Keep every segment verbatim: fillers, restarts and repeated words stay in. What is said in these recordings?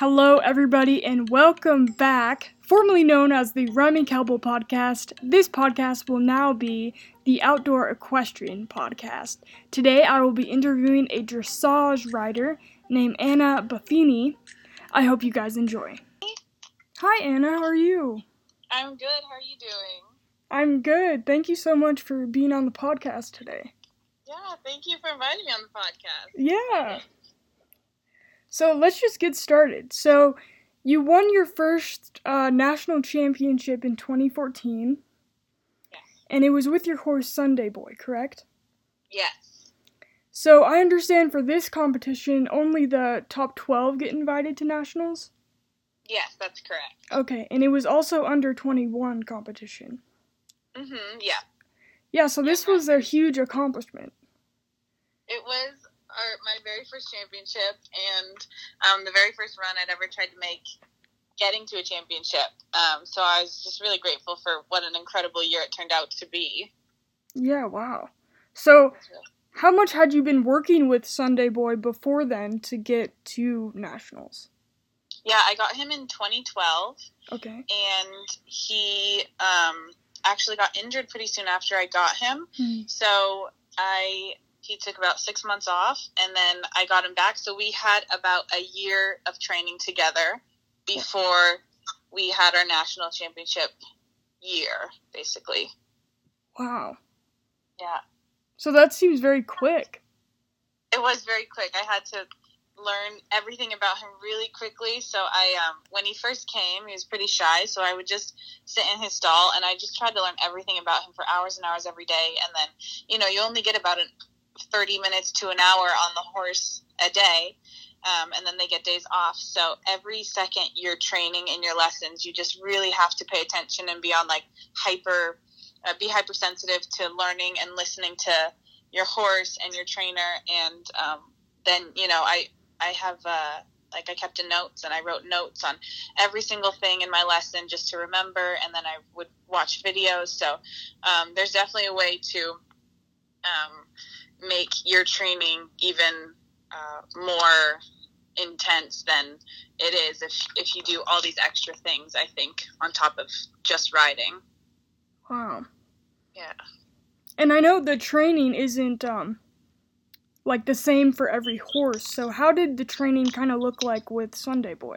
Hello, everybody, and welcome back. Formerly known as the Rhyming Cowboy Podcast, this podcast will now be the Outdoor Equestrian Podcast. Today, I will be interviewing a dressage rider named Anna Buffini. I hope you guys enjoy. Hi, Anna. How are you? I'm good. How are you doing? I'm good. Thank you so much for being on the podcast today. Yeah, thank you for inviting me on the podcast. Yeah. So let's just get started. So you won your first uh, national championship in twenty fourteen. Yes. And it was with your horse Sunday Boy, correct? Yes. So I understand for this competition, only the top twelve get invited to nationals? Yes, that's correct. Okay, and it was also under twenty-one competition. Mm-hmm, yeah. Yeah, so this yeah, was a huge accomplishment. It was our, my very first championship, and um, the very first run I'd ever tried to make getting to a championship. Um, so I was just really grateful for what an incredible year it turned out to be. Yeah, wow. So how much had you been working with Sunday Boy before then to get to nationals? Yeah, I got him in twenty twelve. Okay. And he um, actually got injured pretty soon after I got him. Mm-hmm. So I... He took about six months off, and then I got him back. So we had about a year of training together before we had our national championship year, basically. Wow. Yeah. So that seems very quick. It was very quick. I had to learn everything about him really quickly. So I, um, when he first came, he was pretty shy. So I would just sit in his stall, and I just tried to learn everything about him for hours and hours every day. And then, you know, you only get about an thirty minutes to an hour on the horse a day, um, and then they get days off. So every second you're training in your lessons, you just really have to pay attention and be on like hyper, uh, be hypersensitive to learning and listening to your horse and your trainer. And um, then, you know, I, I have, uh, like I kept in notes, and I wrote notes on every single thing in my lesson just to remember, and then I would watch videos. So um, there's definitely a way to um, make your training even uh, more intense than it is if if you do all these extra things, I think, on top of just riding. Wow. Yeah. And I know the training isn't, um, like, the same for every horse, so how did the training kind of look like with Sunday Boy?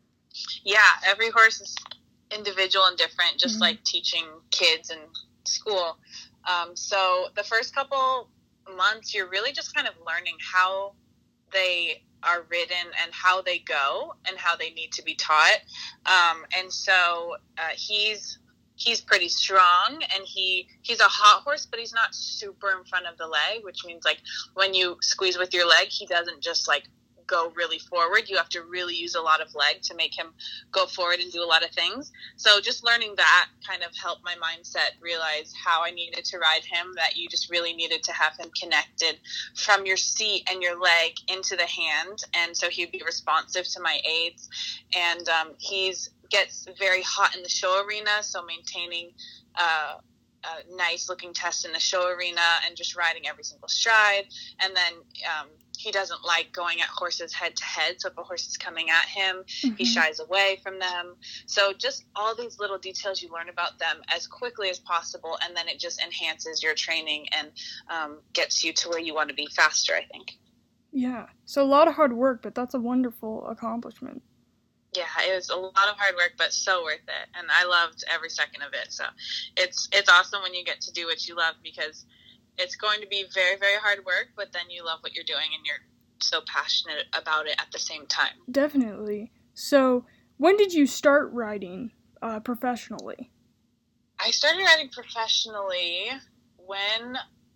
Yeah, every horse is individual and different, just mm-hmm. like teaching kids in school. Um, so the first couple months, you're really just kind of learning how they are ridden and how they go and how they need to be taught. Um, and so uh, he's he's pretty strong, and he he's a hot horse, but he's not super in front of the leg, which means like when you squeeze with your leg, he doesn't just like go really forward. You have to really use a lot of leg to make him go forward and do a lot of things. So just learning that kind of helped my mindset realize how I needed to ride him, that you just really needed to have him connected from your seat and your leg into the hand. And so he'd be responsive to my aids. And um, he's gets very hot in the show arena. So maintaining uh, a nice looking test in the show arena and just riding every single stride. And then, um, he doesn't like going at horses head to head. So if a horse is coming at him, mm-hmm. he shies away from them. So just all these little details, you learn about them as quickly as possible. And then it just enhances your training and um, gets you to where you want to be faster, I think. Yeah. So a lot of hard work, but that's a wonderful accomplishment. Yeah, it was a lot of hard work, but so worth it. And I loved every second of it. So it's, it's awesome when you get to do what you love, because it's going to be very, very hard work, but then you love what you're doing and you're so passionate about it at the same time. Definitely. So when did you start riding uh, professionally? I started riding professionally when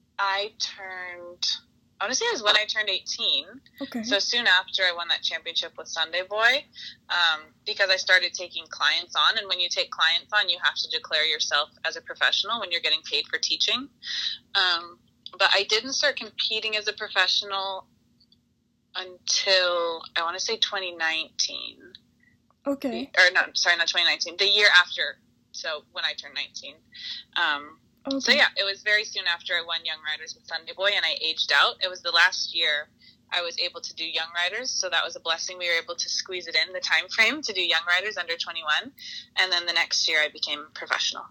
I turned, I want to say it was when I turned eighteen. Okay. So soon after I won that championship with Sunday Boy, um, because I started taking clients on. And when you take clients on, you have to declare yourself as a professional when you're getting paid for teaching. Um, but I didn't start competing as a professional until, I want to say twenty nineteen. Okay. Or no, sorry, not twenty nineteen. The year after. So when I turned nineteen. Um, okay. So yeah, it was very soon after I won Young Riders with Sunday Boy, and I aged out. It was the last year I was able to do young riders, so that was a blessing. We were able to squeeze it in the time frame to do young riders under twenty-one, and then the next year I became professional.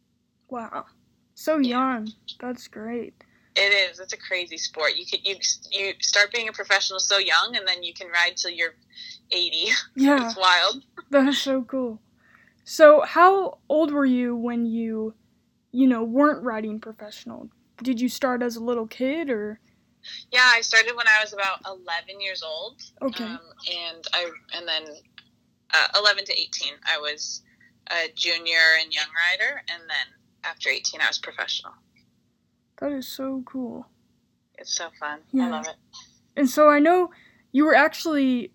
Wow, so yeah. young. That's great. It is. It's a crazy sport. You can you you start being a professional so young, and then you can ride till you're eighty. Yeah, it's wild. That is so cool. So, how old were you when you, you know, weren't riding professional? Did you start as a little kid, or? Yeah, I started when I was about eleven years old. Okay. Um, and I and then uh, eleven to eighteen, I was a junior and young rider, and then after eighteen, I was professional. That is so cool. It's so fun. Yeah. I love it. And so I know you were actually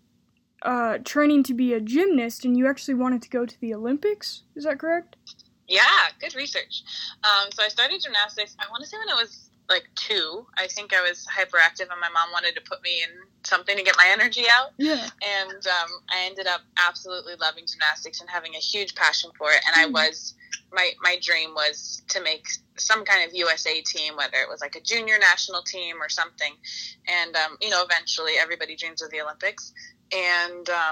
uh, training to be a gymnast, and you actually wanted to go to the Olympics. Is that correct? Yeah, good research. Um, so I started gymnastics, I want to say when I was like two. I think I was hyperactive, and my mom wanted to put me in something to get my energy out. Yeah. And um, I ended up absolutely loving gymnastics and having a huge passion for it. And mm. I was, my, my dream was to make some kind of U S A team, whether it was like a junior national team or something. And, um, you know, eventually everybody dreams of the Olympics. And, um,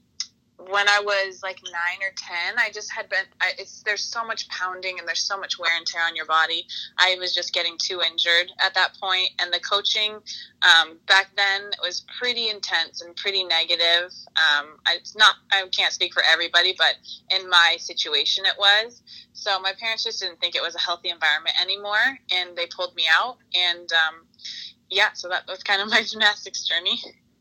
when I was like nine or ten, I just had been, I, it's, there's so much pounding and there's so much wear and tear on your body. I was just getting too injured at that point. And the coaching, um, back then was pretty intense and pretty negative. Um, I, it's not, I can't speak for everybody, but in my situation it was. So my parents just didn't think it was a healthy environment anymore, and they pulled me out. And, um, yeah, so that was kind of my gymnastics journey.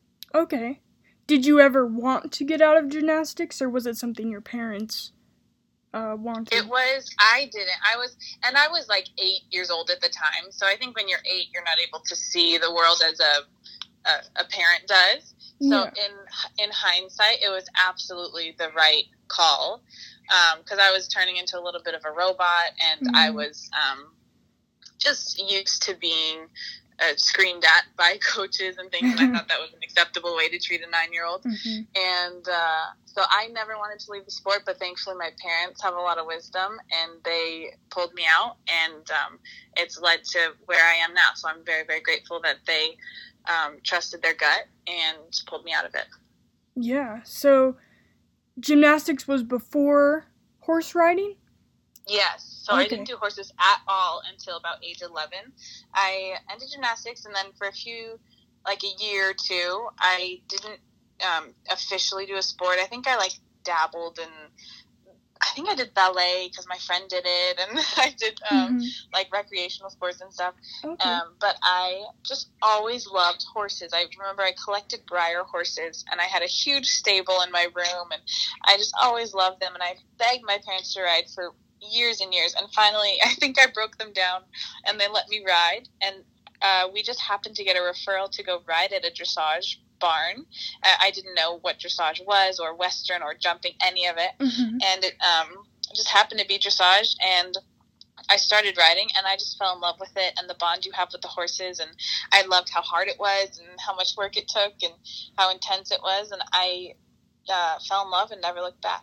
Okay. Did you ever want to get out of gymnastics, or was it something your parents uh, wanted? It was, I didn't. I was, and I was like eight years old at the time. So I think when you're eight, you're not able to see the world as a a, a parent does. So yeah. in in hindsight, it was absolutely the right call, because um, I was turning into a little bit of a robot, and mm-hmm. I was um, just used to being Uh, screamed at by coaches and things, and I thought that was an acceptable way to treat a nine-year-old. Mm-hmm. And uh, so I never wanted to leave the sport, but thankfully my parents have a lot of wisdom, and they pulled me out, and um, it's led to where I am now. So I'm very, very grateful that they um, trusted their gut and pulled me out of it. Yeah. So gymnastics was before horse riding? Yes. So okay. I didn't do horses at all until about age eleven. I ended gymnastics, and then for a few, like a year or two, I didn't um, officially do a sport. I think I, like, dabbled in, I think I did ballet because my friend did it, and I did, um, mm-hmm. like, recreational sports and stuff. Okay. Um, but I just always loved horses. I remember I collected Breyer horses, and I had a huge stable in my room, and I just always loved them, and I begged my parents to ride for years and years, and finally I think I broke them down and they let me ride, and uh, we just happened to get a referral to go ride at a dressage barn. uh, I didn't know what dressage was, or western, or jumping, any of it. Mm-hmm. And it um, just happened to be dressage, and I started riding, and I just fell in love with it, and the bond you have with the horses, and I loved how hard it was and how much work it took and how intense it was, and I uh, fell in love and never looked back.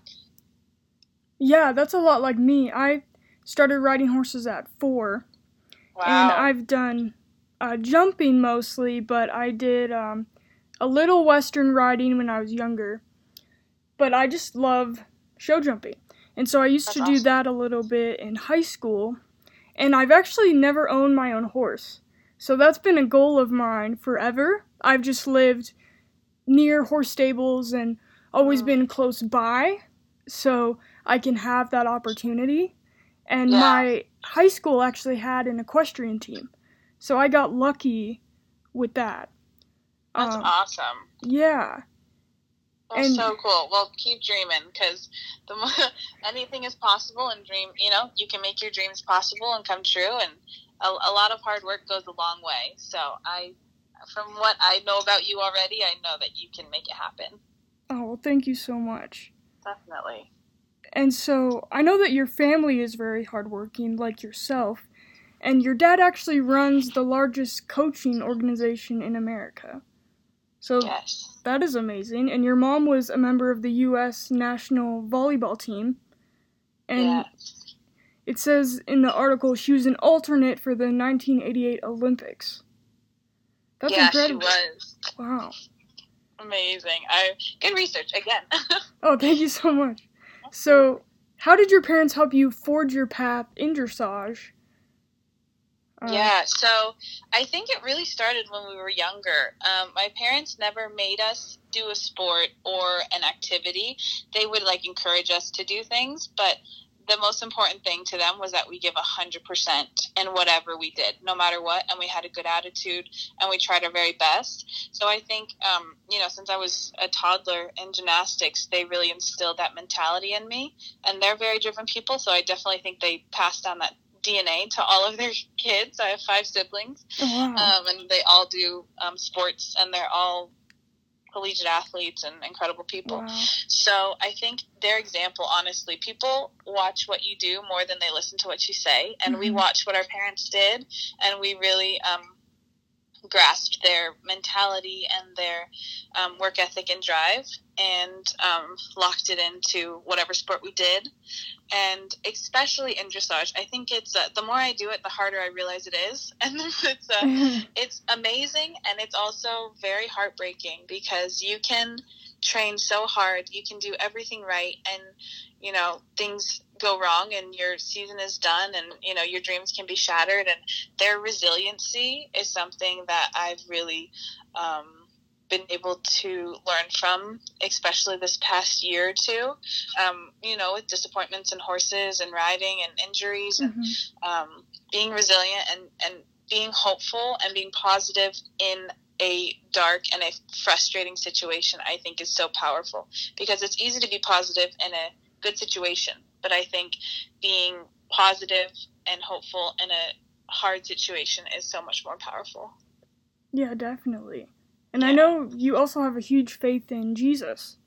Yeah, that's a lot like me. I started riding horses at four. Wow. And I've done uh, jumping mostly, but I did um, a little western riding when I was younger. But I just love show jumping. And so I used that's to do awesome. that a little bit in high school. And I've actually never owned my own horse. So that's been a goal of mine forever. I've just lived near horse stables and always mm. been close by, so I can have that opportunity. And yeah. my high school actually had an equestrian team, so I got lucky with that. That's um, awesome. Yeah. That's and, so cool. Well, keep dreaming, because the more, anything is possible, and dream, you know, you can make your dreams possible and come true, and a, a lot of hard work goes a long way. So I, from what I know about you already, I know that you can make it happen. Oh, well, thank you so much. Definitely. And so, I know that your family is very hardworking, like yourself, and your dad actually runs the largest coaching organization in America. So, yes. That is amazing. And your mom was a member of the U S national volleyball team. And yes. It says in the article she was an alternate for the nineteen eighty-eight Olympics. That's yeah, incredible. she was. Wow. Amazing. I good research again. Oh, thank you so much. So, how did your parents help you forge your path in dressage? Uh, yeah, so I think it really started when we were younger. Um, my parents never made us do a sport or an activity. They would like encourage us to do things, but the most important thing to them was that we give a hundred percent in whatever we did, no matter what, and we had a good attitude and we tried our very best. So I think, um, you know, since I was a toddler in gymnastics, they really instilled that mentality in me, and they're very driven people. So I definitely think they passed down that D N A to all of their kids. I have five siblings, oh, wow. um, and they all do um, sports, and they're all collegiate athletes and incredible people. Wow. So I think their example, honestly, people watch what you do more than they listen to what you say, and mm-hmm. we watch what our parents did, and we really um, grasped their mentality and their um, work ethic and drive, and um, locked it into whatever sport we did. And especially in dressage, I think it's uh, the more I do it, the harder I realize it is, and it's uh, it's amazing, and it's also very heartbreaking, because you can train so hard, you can do everything right, and you know things go wrong, and your season is done, and you know your dreams can be shattered. And their resiliency is something that I've really um, been able to learn from, especially this past year or two, um, you know, with disappointments in horses and riding and injuries, and mm-hmm. um, being resilient and, and being hopeful and being positive in a dark and a frustrating situation, I think is so powerful, because it's easy to be positive in a good situation, but I think being positive and hopeful in a hard situation is so much more powerful. Yeah, definitely. And yeah. I know you also have a huge faith in Jesus.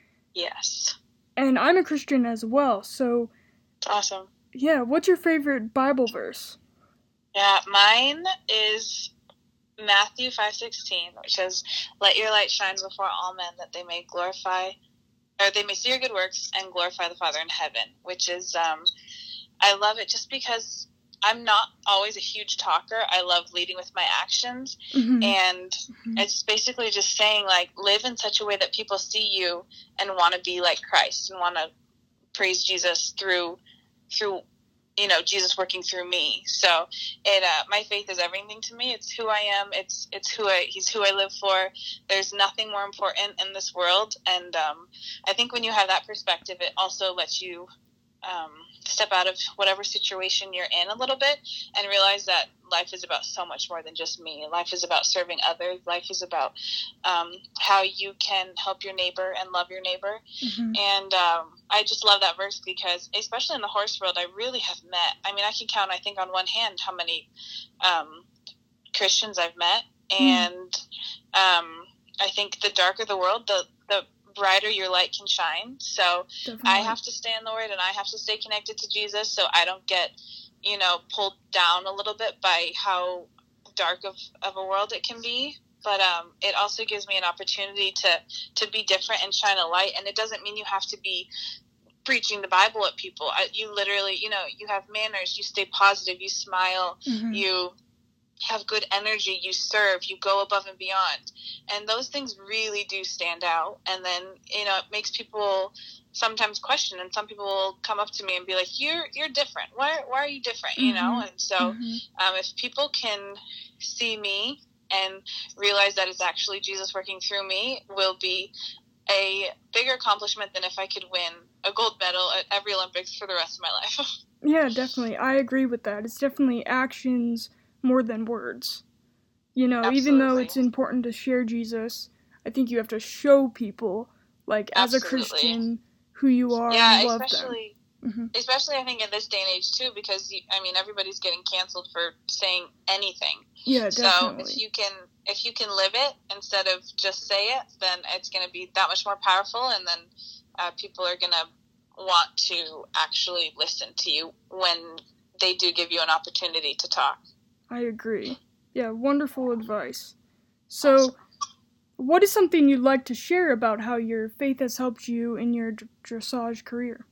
Yes. And I'm a Christian as well, so... Awesome. Yeah, what's your favorite Bible verse? Yeah, mine is Matthew five sixteen, which says, "Let your light shine before all men, that they may glorify, or they may see your good works and glorify the Father in heaven," which is, um, I love it just because I'm not always a huge talker. I love leading with my actions. Mm-hmm. And mm-hmm. it's basically just saying, like, live in such a way that people see you and want to be like Christ and want to praise Jesus through, through, you know, Jesus working through me. So it, uh, my faith is everything to me. It's who I am. It's, it's who I, he's who I live for. There's nothing more important in this world. And, um, I think when you have that perspective, it also lets you, um, step out of whatever situation you're in a little bit and realize that life is about so much more than just me. Life is about serving others. Life is about um, how you can help your neighbor and love your neighbor. Mm-hmm. And um, I just love that verse, because especially in the horse world, I really have met, I mean, I can count, I think on one hand, how many um, Christians I've met. Mm-hmm. And um, I think the darker the world, the, the brighter your light can shine. So Definitely. I have to stay in the Word, and I have to stay connected to Jesus, so I don't get, you know, pulled down a little bit by how dark of, of a world it can be. But um, it also gives me an opportunity to, to be different and shine a light. And it doesn't mean you have to be preaching the Bible at people. I, you literally, you know, you have manners, you stay positive, you smile, mm-hmm. you have good energy, you serve, you go above and beyond, and those things really do stand out. And then, you know, it makes people sometimes question, and some people will come up to me and be like, you're you're different, why, why are you different, you mm-hmm. know? And so mm-hmm. um, if people can see me and realize that it's actually Jesus working through me, will be a bigger accomplishment than if I could win a gold medal at every Olympics for the rest of my life. Yeah, definitely, I agree with that. It's definitely actions more than words. You know, Absolutely. Even though it's important to share Jesus, I think you have to show people, like, as Absolutely. A Christian, who you are yeah, and love especially, them. Mm-hmm. Especially, I think, in this day and age, too, because, I mean, everybody's getting canceled for saying anything. Yeah, definitely. So if you can, if you can live it instead of just say it, then it's going to be that much more powerful, and then uh, people are going to want to actually listen to you when they do give you an opportunity to talk. I agree. Yeah, wonderful advice. So, awesome. What is something you'd like to share about how your faith has helped you in your d- dressage career?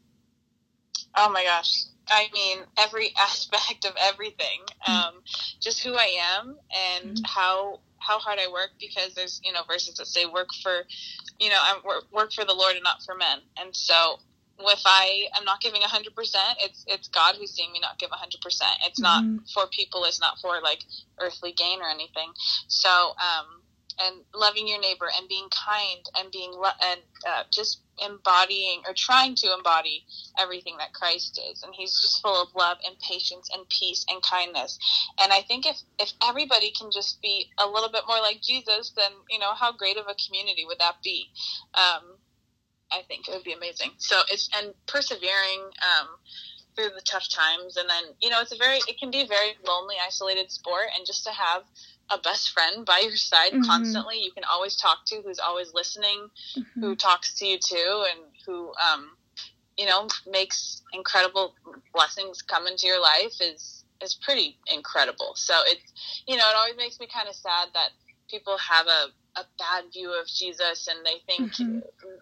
Oh my gosh. I mean, every aspect of everything. Um, just who I am and mm-hmm. how how hard I work, because there's, you know, verses that say work for, you know, I work, work for the Lord and not for men. And so if I am not giving one hundred percent, it's it's God who's seeing me not give one hundred percent. It's Mm-hmm. not for people. It's not for, like, earthly gain or anything. So, um, and loving your neighbor and being kind and being, lo- and uh, just embodying or trying to embody everything that Christ is. And he's just full of love and patience and peace and kindness. And I think if, if everybody can just be a little bit more like Jesus, then, you know, how great of a community would that be? Um, I think it would be amazing. So it's, and persevering, um, through the tough times. And then, you know, it's a very, it can be a very lonely, isolated sport. And just to have a best friend by your side Mm-hmm. constantly, you can always talk to, who's always listening, Mm-hmm. who talks to you too, and who, um, you know, makes incredible blessings come into your life is, is pretty incredible. So it's, you know, it always makes me kind of sad that people have a, a bad view of Jesus, and they think Mm-hmm.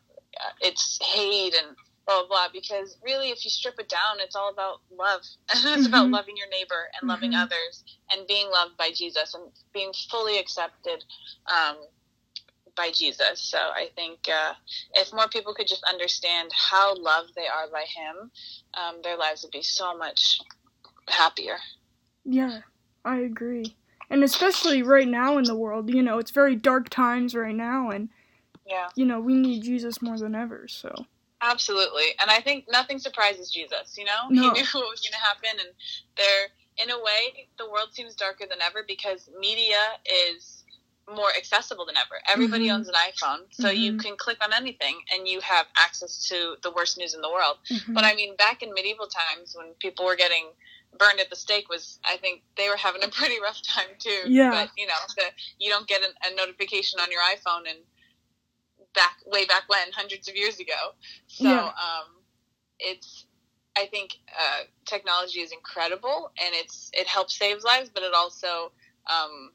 it's hate and blah, blah, blah, because really, if you strip it down, it's all about love. It's Mm-hmm. about loving your neighbor and loving Mm-hmm. others and being loved by Jesus and being fully accepted um, by Jesus. So I think uh, if more people could just understand how loved they are by him, um, their lives would be so much happier. Yeah, I agree. And especially right now in the world, you know, it's very dark times right now, and, Yeah. you know, we need Jesus more than ever, so. Absolutely. And I think nothing surprises Jesus, you know? No. He knew what was going to happen, and there, in a way, the world seems darker than ever because media is more accessible than ever. Everybody Mm-hmm. owns an iPhone, so Mm-hmm. you can click on anything and you have access to the worst news in the world. Mm-hmm. But I mean, back in medieval times when people were getting burned at the stake, was, I think they were having a pretty rough time too. Yeah. But, you know, the, you don't get a, a notification on your iPhone and back way back when, hundreds of years ago. So Yeah. um, it's, I think uh, technology is incredible, and it's it helps save lives, but it also um,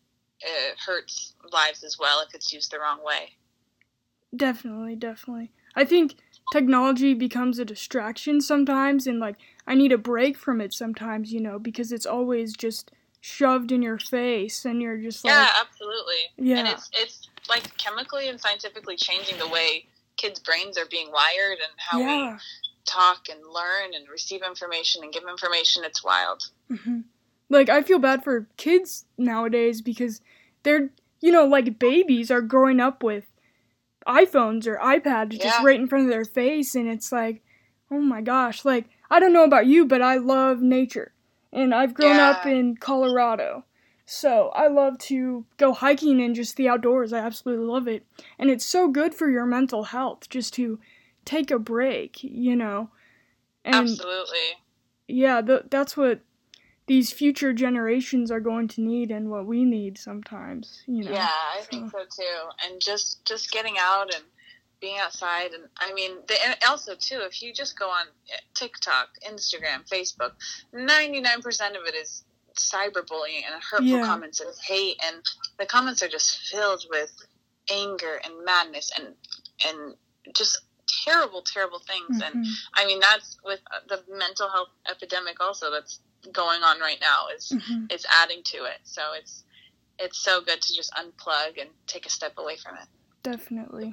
it hurts lives as well if it's used the wrong way. Definitely, definitely. I think technology becomes a distraction sometimes, and, like, I need a break from it sometimes, you know, because it's always just shoved in your face, and you're just like... Yeah, absolutely. Yeah. And it's, it's like chemically and scientifically changing the way kids' brains are being wired and how Yeah. we talk and learn and receive information and give information. It's wild. Mm-hmm. Like, I feel bad for kids nowadays because they're, you know, like, babies are growing up with iPhones or iPads just Yeah. right in front of their face, and it's like, oh my gosh, like, I don't know about you, but I love nature, and I've grown Yeah. up in Colorado, so I love to go hiking and just the outdoors. I absolutely love it, and it's so good for your mental health just to take a break, you know, and Absolutely. yeah, th- that's what these future generations are going to need, and what we need sometimes, you know. Yeah, I think so too. And just just getting out and being outside, and I mean, the, and also too, if you just go on TikTok, Instagram, Facebook, ninety-nine percent of it is cyberbullying and hurtful Yeah. comments and hate, and the comments are just filled with anger and madness and and just terrible, terrible things. Mhm. And I mean, that's with the mental health epidemic also that's going on right now is Mhm. is adding to it. So it's it's so good to just unplug and take a step away from it. Definitely.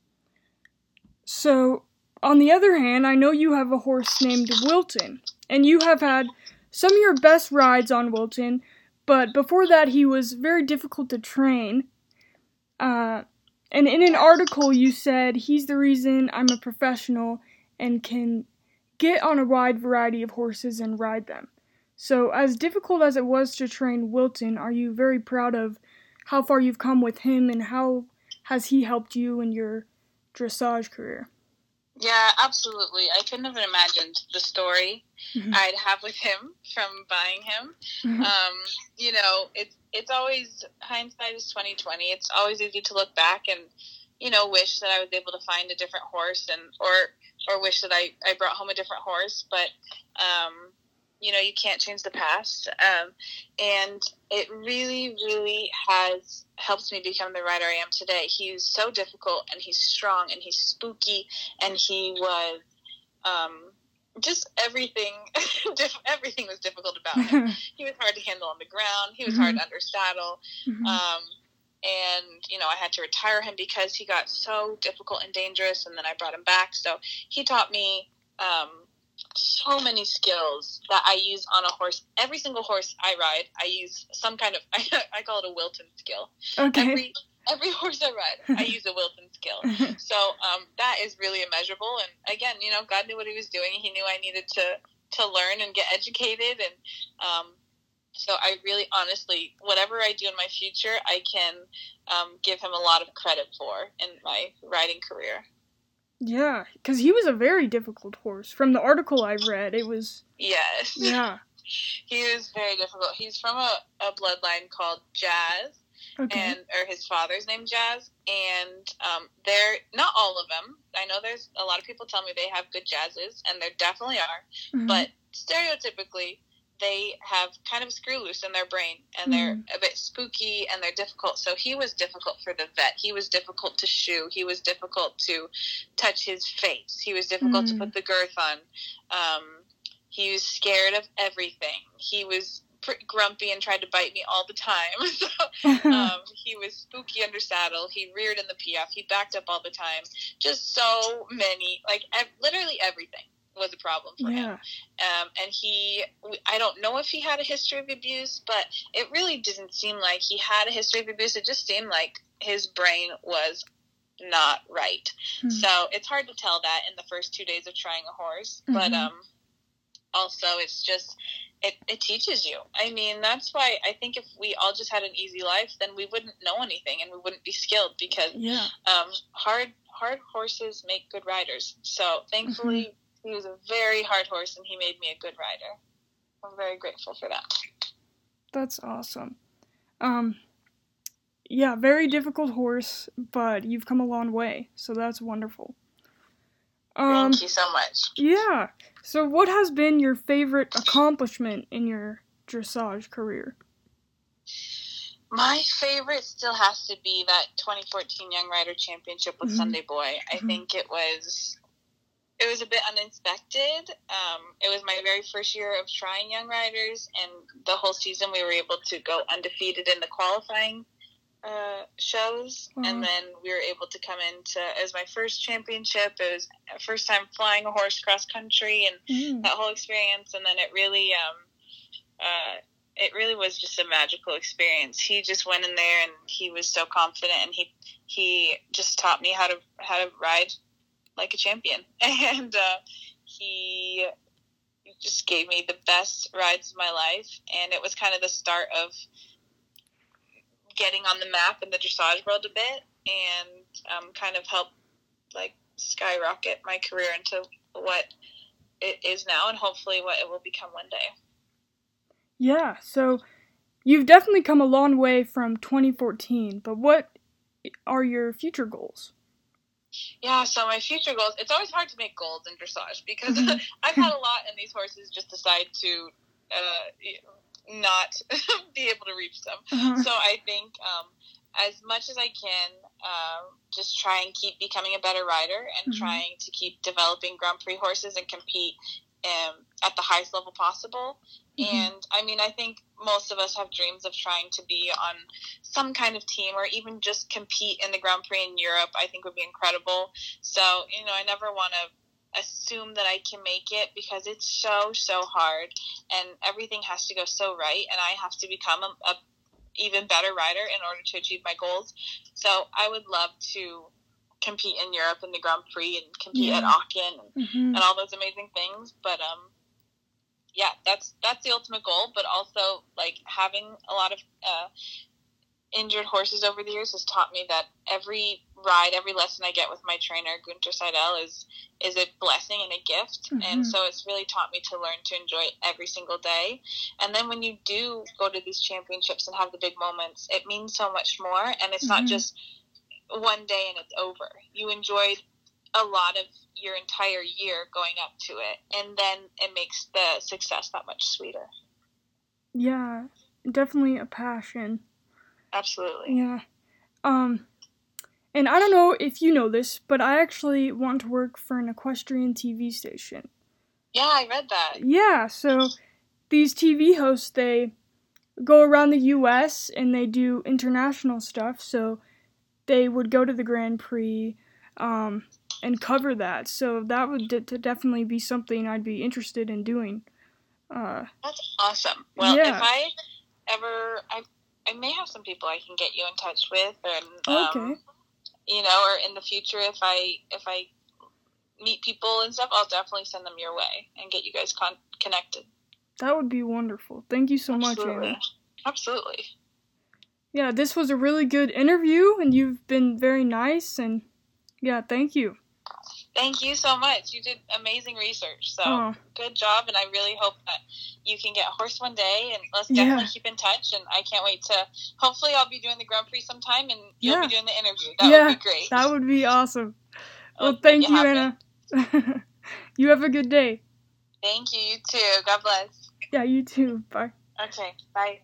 So, on the other hand, I know you have a horse named Wilton, and you have had some of your best rides on Wilton, but before that he was very difficult to train. Uh, and in an article you said he's the reason I'm a professional and can get on a wide variety of horses and ride them. So, as difficult as it was to train Wilton, are you very proud of how far you've come with him, and how has he helped you in your dressage career? Yeah, absolutely. I couldn't have imagined the story Mhm. I'd have with him from buying him. Mhm. Um, you know, it's it's always, hindsight is twenty twenty. It's always easy to look back and, you know, wish that I was able to find a different horse, and or or wish that I, I brought home a different horse. But um, you know, you can't change the past. Um, and it really, really has helped me become the rider I am today. He's so difficult, and he's strong, and he's spooky, and he was um, just everything. everything was difficult about him. He was hard to handle on the ground. He was Mhm. hard under saddle. Mhm. Um, and, you know, I had to retire him because he got so difficult and dangerous, and then I brought him back. So he taught me um, so many skills that I use on a horse. Every single horse I ride, I use some kind of, I, I call it a Wilton skill. Okay. Every, every horse I ride, I use a Wilton skill. So um, that is really immeasurable. And again, you know, God knew what he was doing. He knew I needed to, to learn and get educated. And um, so I really, honestly, whatever I do in my future, I can um, give him a lot of credit for in my riding career. Yeah, because he was a very difficult horse. From the article I read, it was... Yes. Yeah. He was very difficult. He's from a, a bloodline called Jazz, okay. and or his father's name Jazz, and um, they're not all of them. I know there's a lot of people tell me they have good Jazzes, and there definitely are, Mm-hmm. but stereotypically, they have kind of screw loose in their brain, and they're mm. a bit spooky, and they're difficult. So he was difficult for the vet. He was difficult to shoe. He was difficult to touch his face. He was difficult Mm. to put the girth on. Um, he was scared of everything. He was pretty grumpy and tried to bite me all the time. so um, he was spooky under saddle. He reared in the P F. He backed up all the time. Just so many, like ev- literally everything was a problem for yeah. him. Um, and he, I don't know if he had a history of abuse, but it really didn't seem like he had a history of abuse. It just seemed like his brain was not right. Hmm. So it's hard to tell that in the first two days of trying a horse, Mm-hmm. but um, also it's just, it, it teaches you. I mean, that's why I think if we all just had an easy life, then we wouldn't know anything and we wouldn't be skilled, because yeah. um, hard, hard horses make good riders. So thankfully, mm-hmm. he was a very hard horse, and he made me a good rider. I'm very grateful for that. That's awesome. Um, yeah, very difficult horse, but you've come a long way, so that's wonderful. Um, Thank you so much. Yeah. So what has been your favorite accomplishment in your dressage career? My favorite still has to be that twenty fourteen Young Rider Championship with mm-hmm. Sunday Boy. I mm-hmm. think it was... It was a bit unexpected. Um, it was my very first year of trying Young Riders, and the whole season we were able to go undefeated in the qualifying uh, shows, uh-huh. and then we were able to come into, it was my first championship, it was my first time flying a horse cross country, and mm. that whole experience, and then it really, um, uh, it really was just a magical experience. He just went in there, and he was so confident, and he he just taught me how to how to ride like a champion, and uh, he just gave me the best rides of my life, and it was kind of the start of getting on the map in the dressage world a bit, and um, kind of helped like skyrocket my career into what it is now, and hopefully what it will become one day. Yeah, so you've definitely come a long way from twenty fourteen, but what are your future goals? Yeah, so my future goals, it's always hard to make goals in dressage, because mm-hmm. I've had a lot, and these horses just decide to uh, not be able to reach them. Uh-huh. So I think um, as much as I can, uh, just try and keep becoming a better rider, and mm-hmm. trying to keep developing Grand Prix horses and compete um, at the highest level possible. Mm-hmm. And, I mean, I think most of us have dreams of trying to be on some kind of team, or even just compete in the Grand Prix in Europe, I think would be incredible. So, you know, I never want to assume that I can make it, because it's so, so hard, and everything has to go so right, and I have to become a, a even better rider in order to achieve my goals. So I would love to compete in Europe in the Grand Prix, and compete yeah. at Aachen, and, mm-hmm. and all those amazing things, but, um, yeah, that's that's the ultimate goal, but also, like, having a lot of uh, injured horses over the years has taught me that every ride, every lesson I get with my trainer, Gunter Seidel, is is a blessing and a gift, mm-hmm. and so it's really taught me to learn to enjoy every single day. And then when you do go to these championships and have the big moments, it means so much more, and it's mm-hmm. not just one day and it's over. You enjoyed a lot of your entire year going up to it, and then it makes the success that much sweeter. Yeah, definitely a passion. Absolutely. Yeah. Um, and I don't know if you know this, but I actually want to work for an equestrian T V station. Yeah, I read that. Yeah, so these T V hosts, they go around the U S and they do international stuff, so they would go to the Grand Prix um, and cover that. So that would de- to definitely be something I'd be interested in doing. Uh, That's awesome. Well, yeah. if I ever, I, I may have some people I can get you in touch with, and um, okay. you know, or in the future, if I if I meet people and stuff, I'll definitely send them your way and get you guys con- connected. That would be wonderful. Thank you so Absolutely. much, Anna. Absolutely. Yeah, this was a really good interview, and you've been very nice, and yeah, thank you. Thank you so much. You did amazing research, so oh. good job, and I really hope that you can get a horse one day, and let's definitely yeah. keep in touch, and I can't wait to, hopefully I'll be doing the Grand Prix sometime, and you'll yeah. be doing the interview. That yeah, would be great. That would be awesome. Well, Let's thank you, happen. Anna. You have a good day. Thank you, you too. God bless. Yeah, you too. Bye. Okay, bye.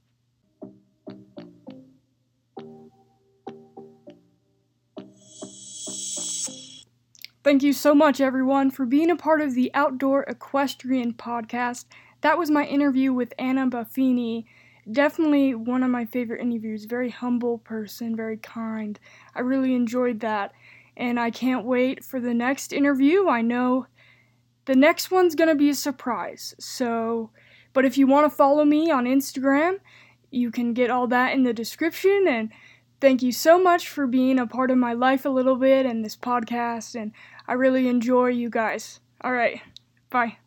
Thank you so much, everyone, for being a part of the Outdoor Equestrian Podcast. That was my interview with Anna Buffini. Definitely one of my favorite interviews. Very humble person, very kind. I really enjoyed that. And I can't wait for the next interview. I know the next one's going to be a surprise. So, but if you want to follow me on Instagram, you can get all that in the description. And thank you so much for being a part of my life a little bit and this podcast. And I really enjoy you guys. All right. Bye.